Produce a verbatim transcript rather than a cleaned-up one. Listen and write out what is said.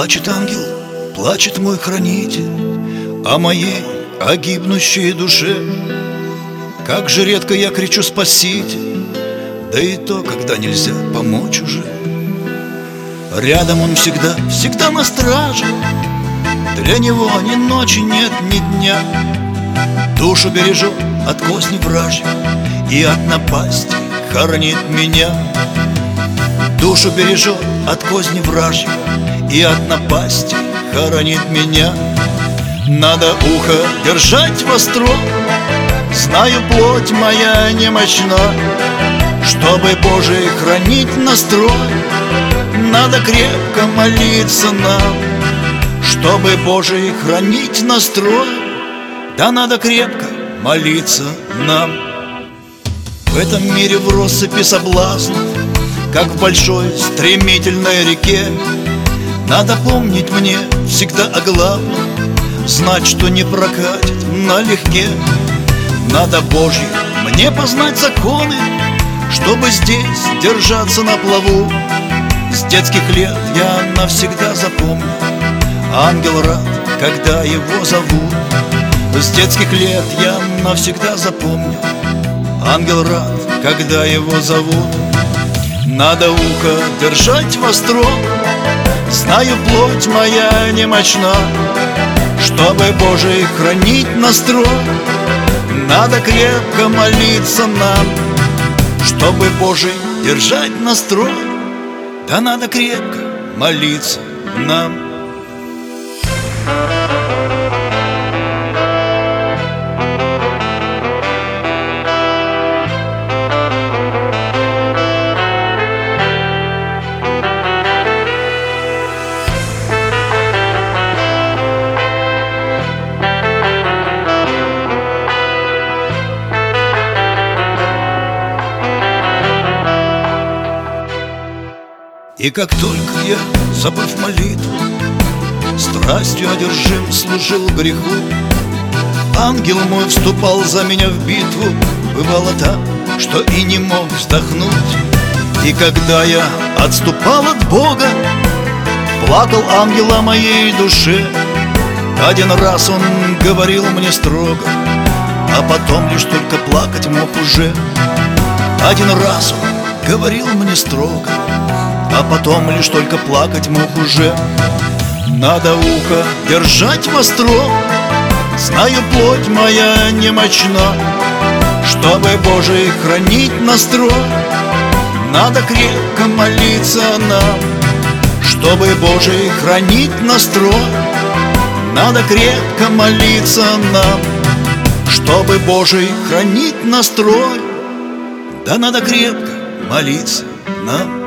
Плачет ангел, плачет мой хранитель о моей, о гибнущей душе. Как же редко я кричу «Спаситель», да и то, когда нельзя помочь уже. Рядом он всегда, всегда на страже, для него ни ночи нет, ни дня. Душу бережет от козни вражьих и от напасти хоронит меня. Душу бережет от козни вражьих и от напасти хоронит меня. Надо ухо держать востро, знаю, плоть моя немощна. Чтобы Божий хранить настрой, надо крепко молиться нам. Чтобы Божий хранить настрой, да надо крепко молиться нам. В этом мире в россыпи соблазнов, как в большой стремительной реке, надо помнить мне всегда о главном, знать, что не прокатит налегке. Надо Божьи мне познать законы, чтобы здесь держаться на плаву. С детских лет я навсегда запомню, ангел рад, когда его зовут. С детских лет я навсегда запомню, ангел рад, когда его зовут. Надо ухо держать востро, знаю, плоть моя немощна. Чтобы Божий хранить настрой, надо крепко молиться нам. Чтобы Божий держать настрой, да надо крепко молиться нам. И как только я, забыв молитву, страстью одержим служил греху, ангел мой вступал за меня в битву. Бывало так, что и не мог вздохнуть. И когда я отступал от Бога, плакал ангел о моей душе. Один раз он говорил мне строго, а потом лишь только плакать мог уже. Один раз он говорил мне строго, а потом лишь только плакать мог уже. Надо ухо держать востро, знаю, плоть моя немощна. Чтобы Божий хранить настрой, надо крепко молиться нам. Чтобы Божий хранить настрой, надо крепко молиться нам. Чтобы Божий хранить настрой, да надо крепко молиться нам.